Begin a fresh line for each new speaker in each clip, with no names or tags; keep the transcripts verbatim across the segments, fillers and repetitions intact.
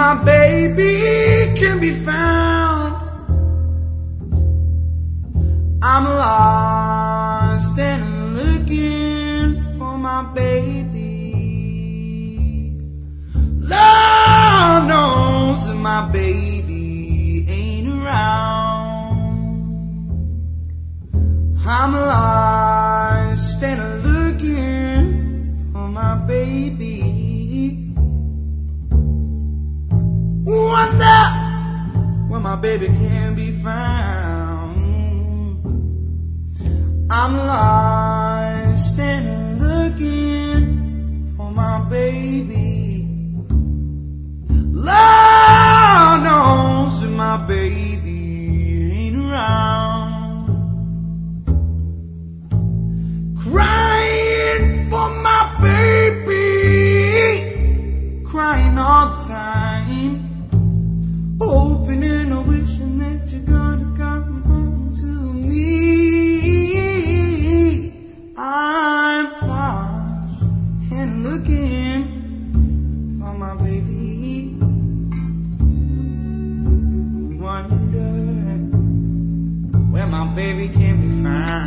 my baby can be found. I'm lost and looking for my baby. Lord knows that my baby ain't around. I'm lost and looking for my baby. Wonder where my baby can be found. I'm lost and looking for my baby. Lord knows that my baby ain't around. Crying for my baby, crying all the time. Hoping and wishing that you're gonna come home to me. I'm lost and looking for my baby. Wonder where my baby can be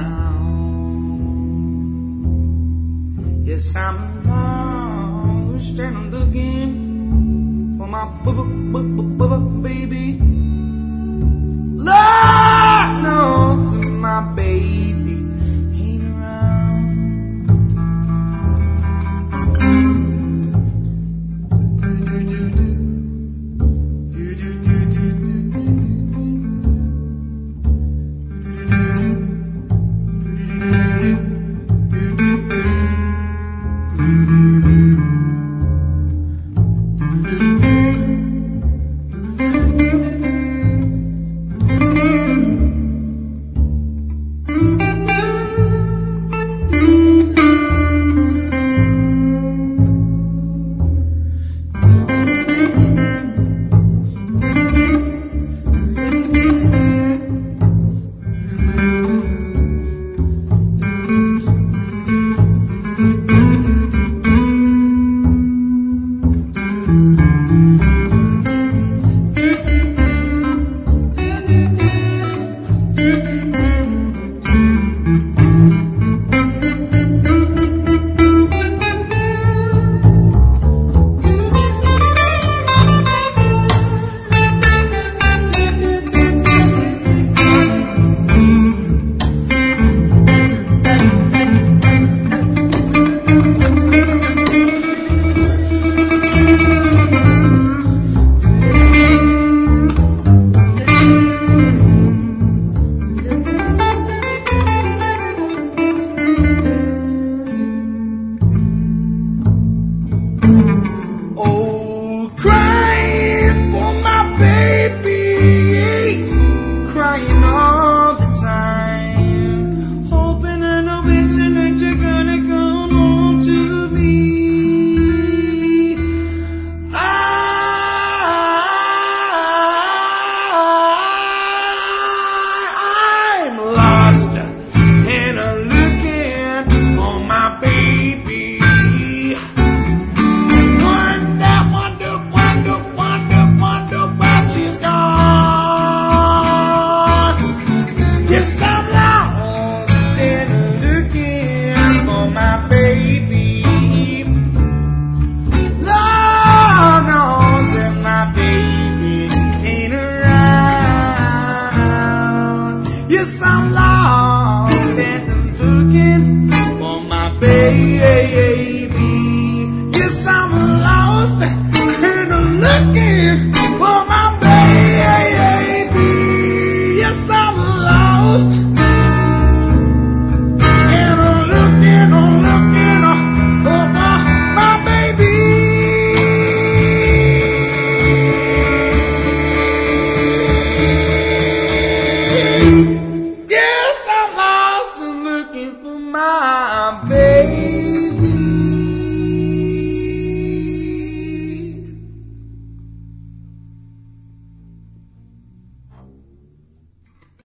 found. Yes, I'm lost and I'm looking for my baby. Lord knows my baby ain't around. Oh, crying for my baby, crying all the time, hoping and wishing that you're gonna come home to me. I'm lost and I'm looking for my baby. Yes, I'm lost and looking for my baby. Yes, I'm lost and looking for my baby. Yes, I'm lost and looking, looking for my, my baby. Yes, I'm lost and looking for my baby.